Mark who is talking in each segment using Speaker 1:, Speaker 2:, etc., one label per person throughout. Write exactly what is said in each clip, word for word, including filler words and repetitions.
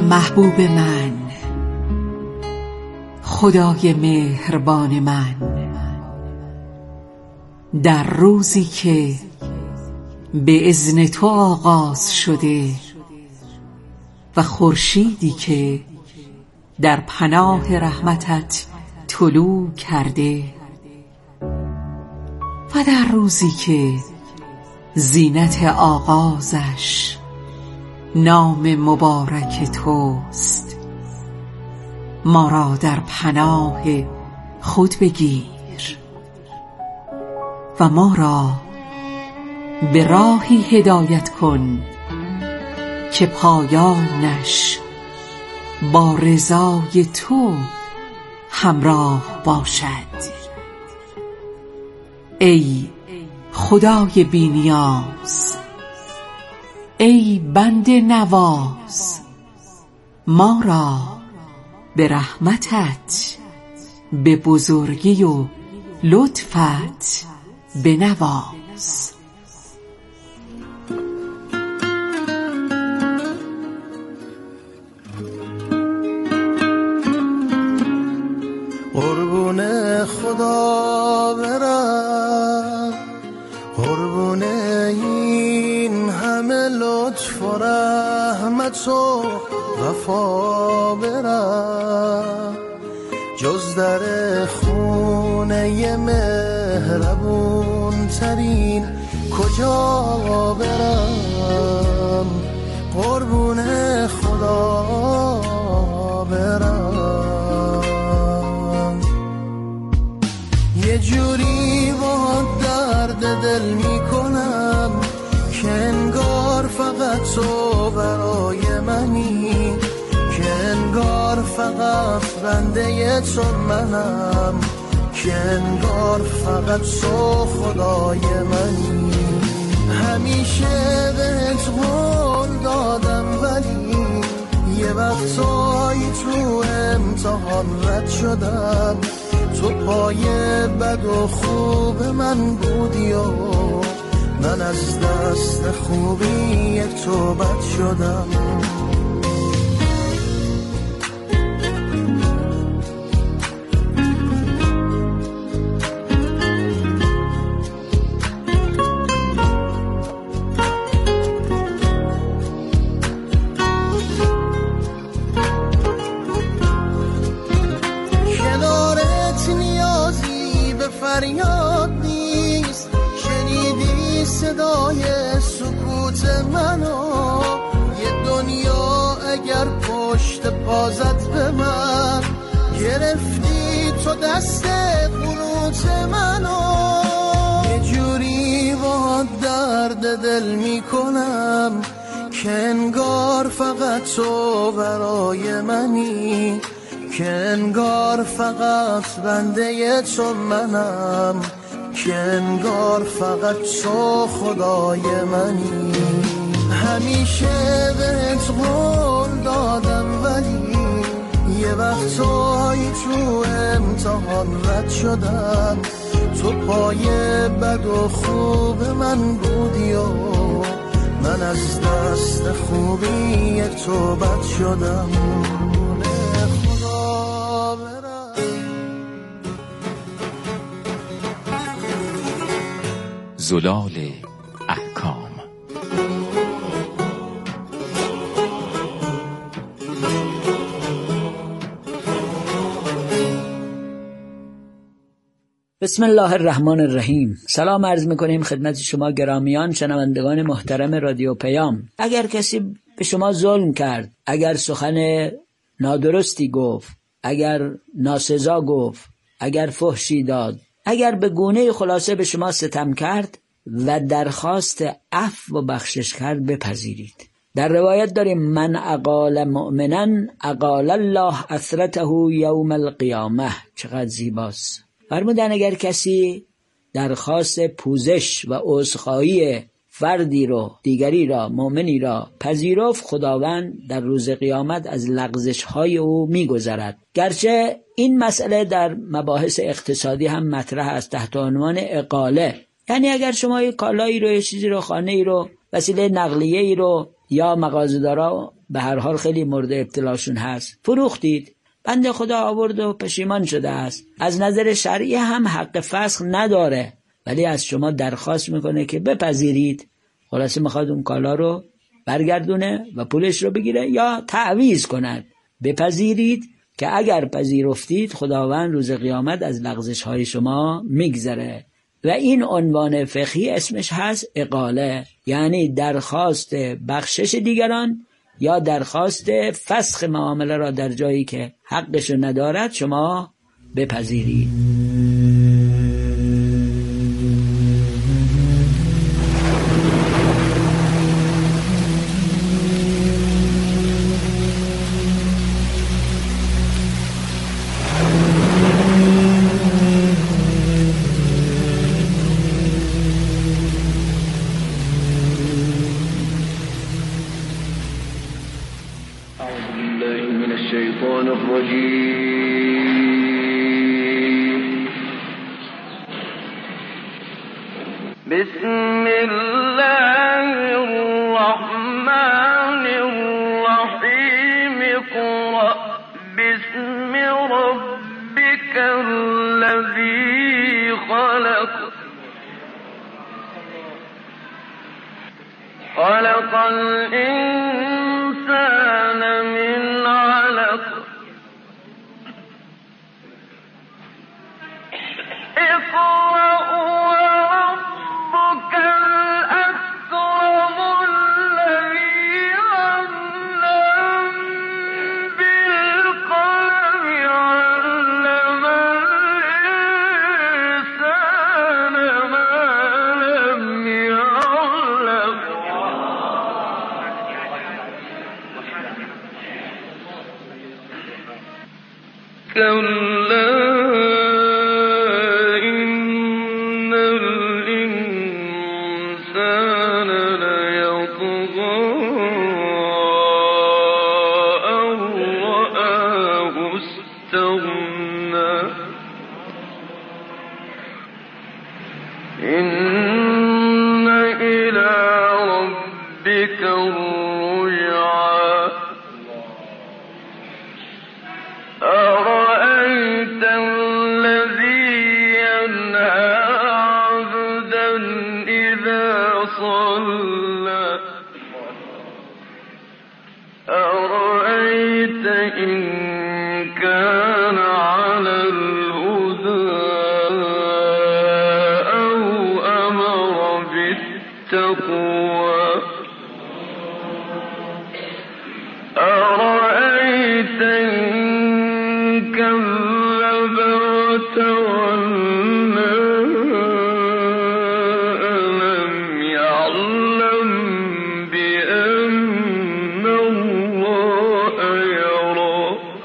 Speaker 1: محبوب من، خدای مهربان من، در روزی که به اذن تو آغاز شده و خورشیدی که در پناه رحمتت طلوع کرده و در روزی که زینت آغازش نام مبارک توست، ما را در پناه خود بگیر و ما را به راهی هدایت کن که پایانش با رضای تو همراه باشد. ای خدای بی‌نیاز، ای بنده نواز، ما را به رحمتت، به بزرگی و لطفت بنواز.
Speaker 2: قربون خدا برم، قربون این همه لطف و رحمت و وفا برم، جز در خونه مهربون ترین کجا برم؟ قربون خدا برم. یه جوری با درد دل میکنم که انگار فقط تو برای منی، که انگار فقط بنده تو منم، که انگار فقط تو خدای منی. همیشه بهت قول دادم ولی یه وقتایی تو امتحان رد شدم، تو پای بد و خوب من بودی و من از دست خوبی تو بد شدم. فریاد نیست، شنیدی صدای سکوت منو؟ یه دنیا اگر پشت پازت به من، گرفتی تو دست قنوت منو. یه جوری با درد دل میکنم که انگار فقط تو برای منی، که انگار فقط بنده تو منم، که انگار فقط تو خدای منی. همیشه بهت قول دادم ولی یه وقتایی تو امتحان رد شدم، تو پای بد و خوب من بودی و من از دست خوبی تو بد شدم.
Speaker 3: زلال احکام.
Speaker 4: بسم الله الرحمن الرحیم. سلام عرض میکنیم خدمت شما گرامیان شنوندگان محترم رادیو پیام. اگر کسی به شما ظلم کرد، اگر سخن نادرستی گفت، اگر ناسزا گفت، اگر فحشی داد، اگر به گونه خلاصه به شما ستم کرد و درخواست عفو و بخشش کرد، بپذیرید. در روایت داریم من اقال مؤمنا اقال الله اثرته یوم القیامه. چقدر زیباست. فرمودن اگر کسی درخواست پوزش و عذرخواهی فردی رو، دیگری را، مؤمنی را پذیرفت، خداوند در روز قیامت از لغزش‌های او می‌گذرد. گرچه این مسئله در مباحث اقتصادی هم مطرح است تحت عنوان اقاله، یعنی اگر شما یک کالایی رو، یک چیزی رو، خانه‌ای رو، وسیله نقلیه‌ای رو یا مغازه‌دارا به هر حال خیلی مورد ابتلاشون هست، فروختید، بنده خدا آورد و پشیمان شده است، از نظر شرعی هم حق فسخ نداره، ولی از شما درخواست میکنه که بپذیرید. خلاصه میخواد اون کالا رو برگردونه و پولش رو بگیره یا تعویض کند. بپذیرید که اگر پذیرفتید خداوند روز قیامت از لغزش های شما میگذره. و این عنوان فقهی اسمش هست اقاله، یعنی درخواست بخشش دیگران یا درخواست فسخ معامله را در جایی که حقش ندارد شما بپذیرید.
Speaker 5: بسم الله الرحمن الرحيم اقرأ باسم ربك الذي خلق خلق الإنسان من علق اقرأ كلا إن الإنسان ليطغى أن رآه استغنى إن إلى ربك الرجعى أرأيت الذي ينهى عبدا إذا صلى أرأيت إن كان على الهدى أو أمر بالتقوى أرأيت إن كذب وتولى ألم يعلم بأن الله يرى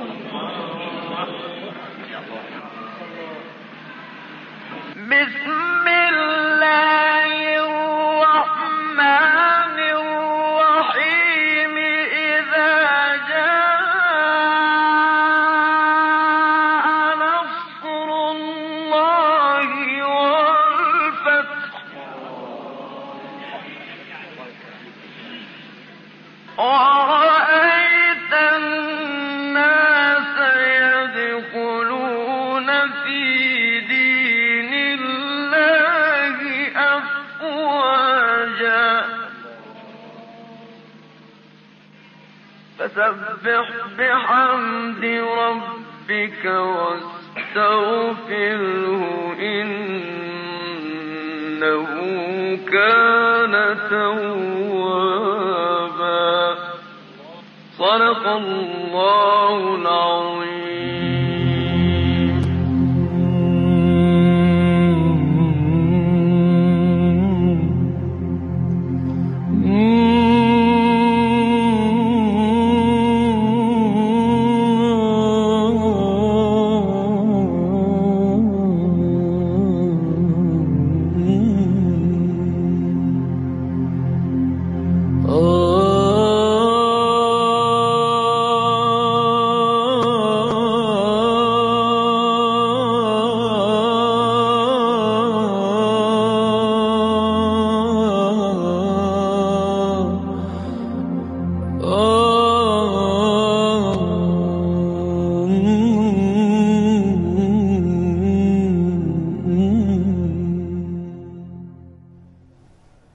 Speaker 5: بسم الله الرحمن الرحيم إذا ورأيت الناس يدخلون في دين الله أفواجا فسبح بحمد ربك واستغفره إنه كان توابا صدق الله العظيم.
Speaker 4: Oh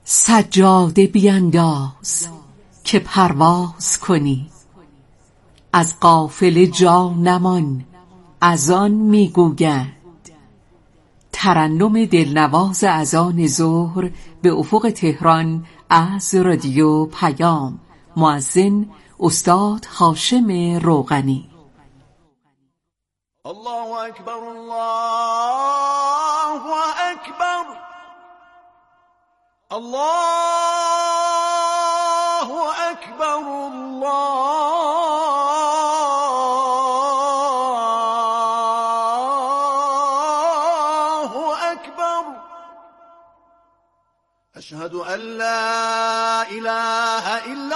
Speaker 1: سجاده بینداز که پرواز کنی. از قافله جا نمان از آن میگویند. ترنم دلنواز اذان ظهر به افق تهران از رادیو پیام. مؤذن استاد هاشم روغنی.
Speaker 2: الله اکبر، الله اکبر، الله اکبر، الله اکبر. اشهد ان لا اله الا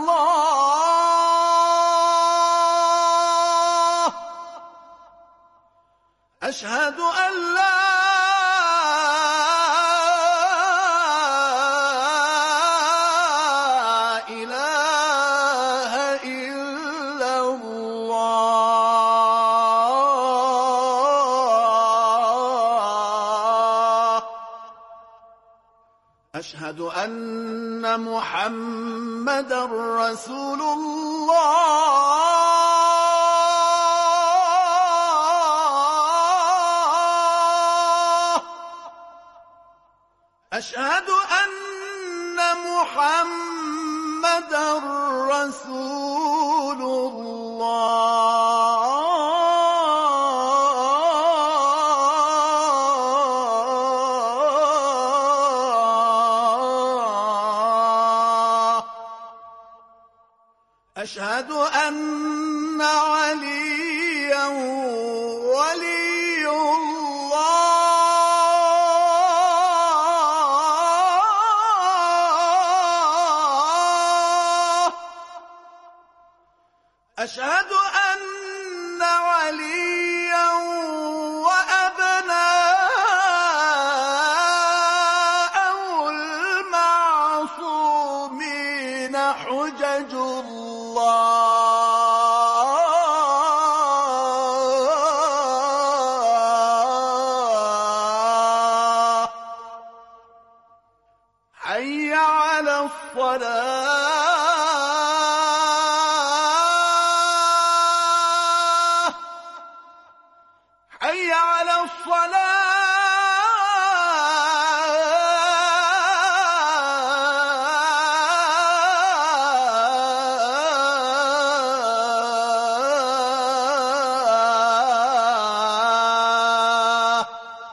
Speaker 2: الله، اشهد ان لا اله الا الله، اشهد ان محمد رسول الله، اشهد ان محمد رسول الله، اشهد ان عليا ولي الله، اشهد ان عليا وابناءه المعصومين حجج الله. حي على الصلاة، حي على الصلاة،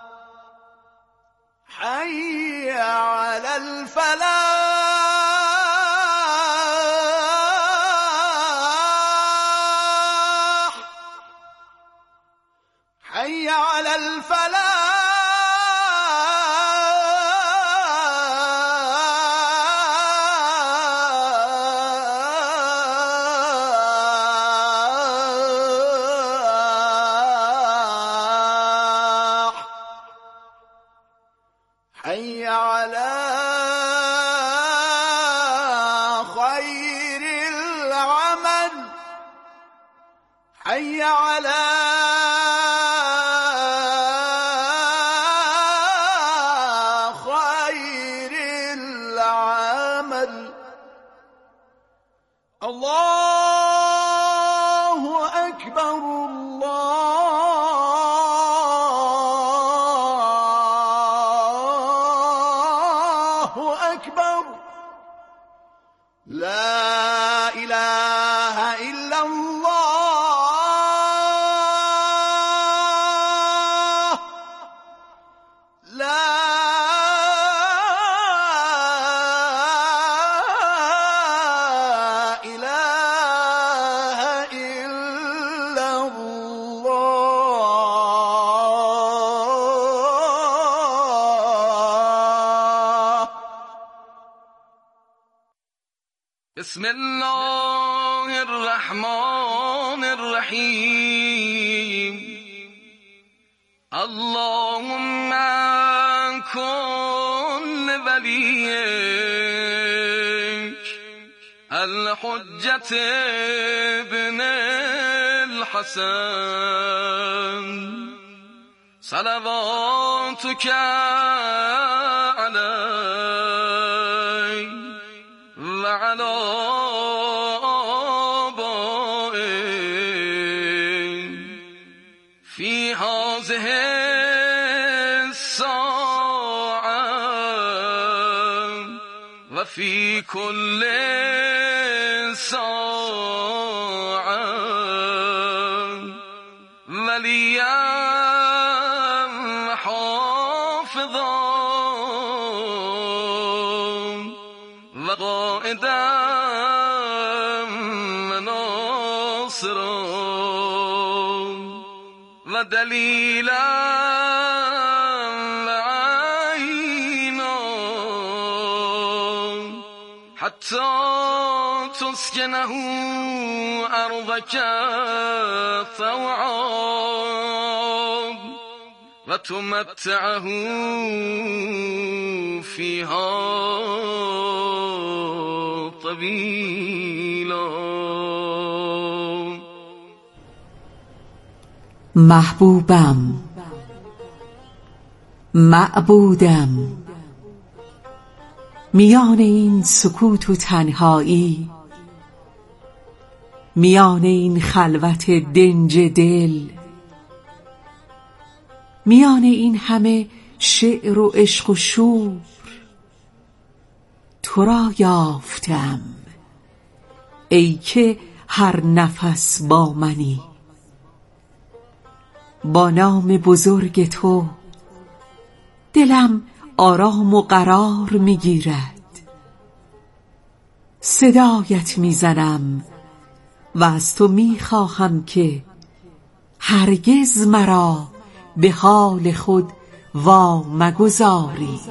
Speaker 2: حي على الفلاح، حي على الفلاح، حي على خير العمل، حي على خير العمل. الله أكبر، الله أكبر. لا إله إلا الله، لا إله إلا الله.
Speaker 5: بسم الله الرحمن الرحيم. اللهم كن لوليك الحجة ابن الحسن صلواتك عليه هذه الساعة وفي كل ساعة وليا حافظا وقائدا مناصرا ودليلا وعينا حتى تسكنه أرضك طوعا وتمتعه فيها طويلا.
Speaker 1: محبوبم، معبودم، میان این سکوت و تنهایی، میان این خلوت دنج دل، میان این همه شعر و عشق و شور، تو را یافتم ای که هر نفس با منی. با نام بزرگ تو دلم آرام و قرار میگیرد. صدایت میزنم و از تو میخواهم که هرگز مرا به حال خود وا مگذاری.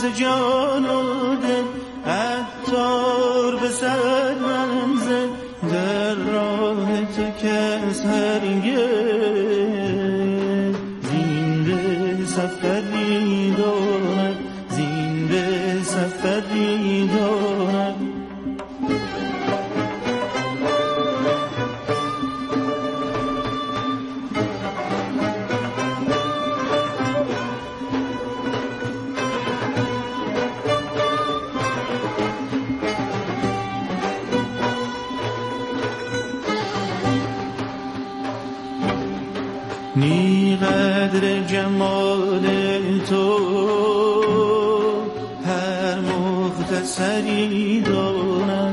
Speaker 6: جان و دل عطار به صد منزل در راه تو کس هرگز زنده سفری دارد زنده سفری دارد نی قدر جمال تو هر مختصری دارد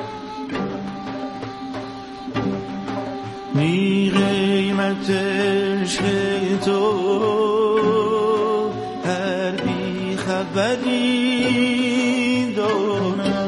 Speaker 6: نی قیمت عشق تو هر بی خبری دارد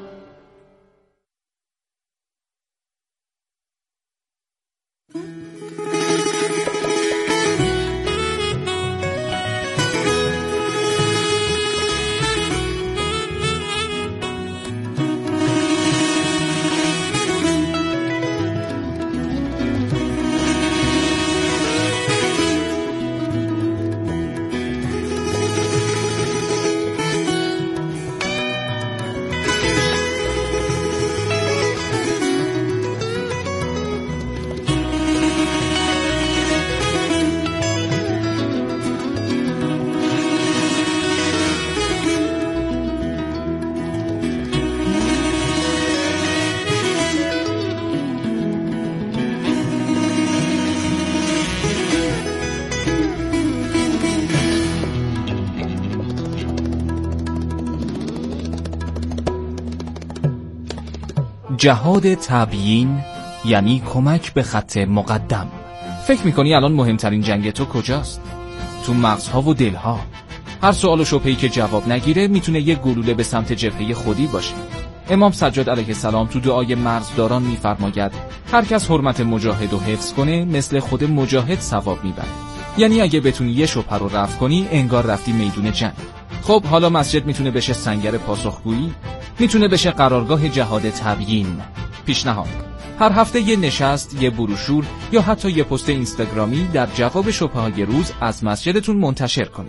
Speaker 3: جهاد تبیین یعنی کمک به خط مقدم. فکر میکنی الان مهمترین جنگ تو کجاست؟ تو مغزها و دلها. هر سوال و شبهه‌ای که جواب نگیره میتونه یک گلوله به سمت جبهه خودی باشه. امام سجاد علیه السلام تو دعای مرزداران میفرماید هر کس حرمت مجاهد رو حفظ کنه مثل خود مجاهد ثواب میبره. یعنی اگه بتونی یه شبهه رو رفع کنی انگار رفتی میدون جنگ. خب حالا مسجد میتونه بشه سنگر پاسخگویی، میتونه بشه قرارگاه جهاد تبیین. پیشنهاد: هر هفته یه نشست، یه بروشور یا حتی یه پست اینستاگرامی در جواب شبهه‌های روز از مسجدتون منتشر کنید.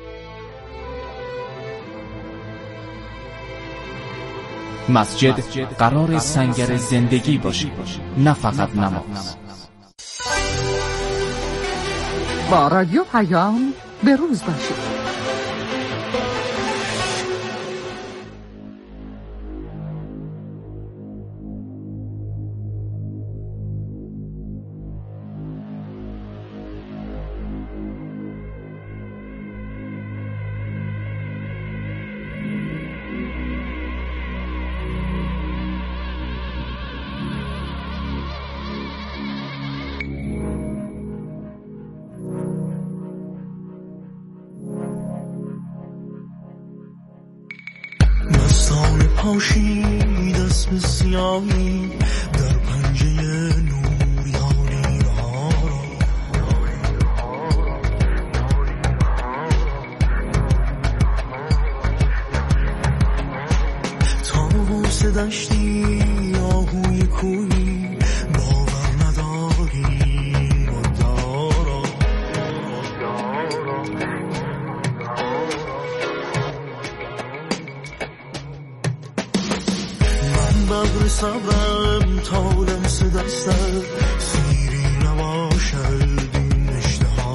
Speaker 3: مسجد قرار سنگر زندگی باشه، نه فقط نماز.
Speaker 7: با رادیو پیام به روز باشید.
Speaker 6: پاشید اسم سیاهی در پنجه نوریانی ها تابوس دشتی آهوی کوی باور نداری مدارا ببر صبرم تا لمس دستت سیری نباشد این اشتها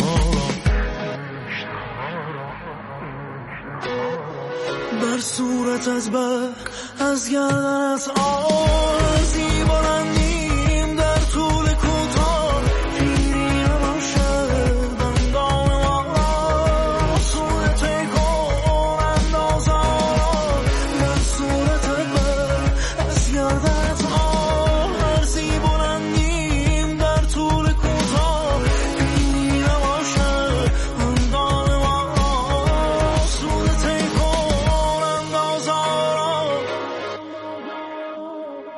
Speaker 6: بر صورت از بر از گردنت آرزی بلندیم در طول کوتاه پیری نباشد بندان ما سوی تکون اندازان بر صورت از بر از گردنت آرزی بلندیم در طول کوتاه پیری نباشد بندان ما سوی تکون اندازان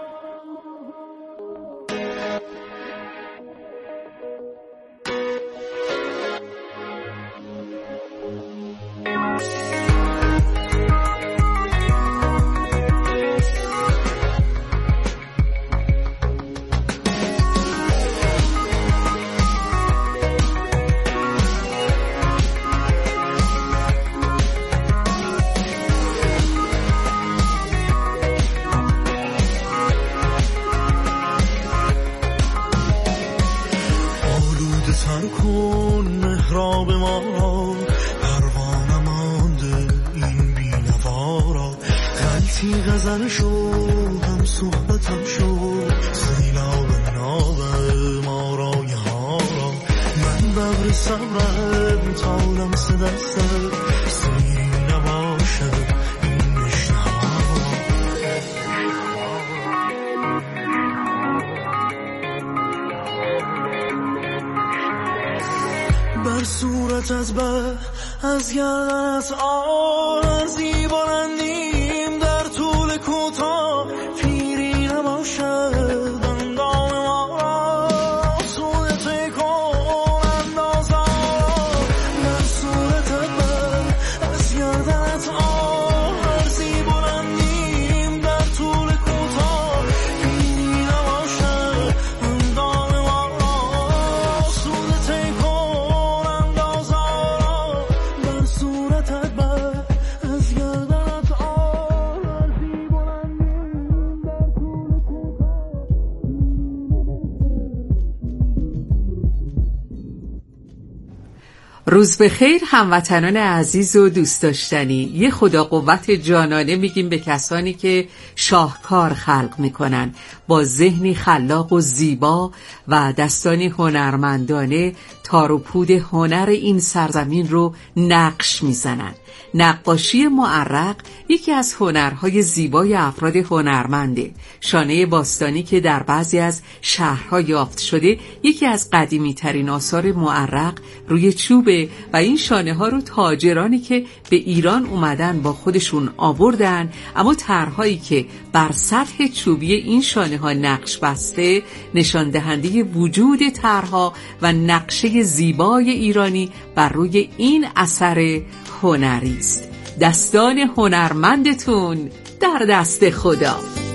Speaker 6: محراب ما را، پروانه مانده این بینوا را. غلطی غزل شو هم صحبتم شو، سیلاب ناب ما را یها را. من ببر صبرم تا لمس دستم، سیری نباشد این اشتها. بر صورت از بر از گردنت آرزی بلندیم، در طول کوتاه پیری نباشد اندام ما را. سود تکون اندازا بر صورت بر از گردنت آرزی بلندیم، در طول کوتاه پیری نباشد اندام ما را. سود تکون اندازا بر صورت بر از گردنت آرزی بلندیم، در طول کوتاه.
Speaker 1: روز بخیر هموطنان عزیز و دوست داشتنی. یه خدا قوت جانانه میگیم به کسانی که شاهکار خلق میکنن، با ذهنی خلاق و زیبا و دستانی هنرمندانه تار و پود هنر این سرزمین رو نقش میزنن. نقاشی معرق یکی از هنرهای زیبای افراد هنرمنده. شانه باستانی که در بعضی از شهرها یافت شده یکی از قدیمی ترین آثار معرق روی چوبه و این شانه ها رو تاجرانی که به ایران اومدن با خودشون آوردن، اما طرحهایی که بر سطح چوبی این شانه ها نقش بسته نشان دهنده وجود طرحها و نقشه زیبای ایرانی بر روی این اثر هنری است. دستان هنرمندتون در دست خدا.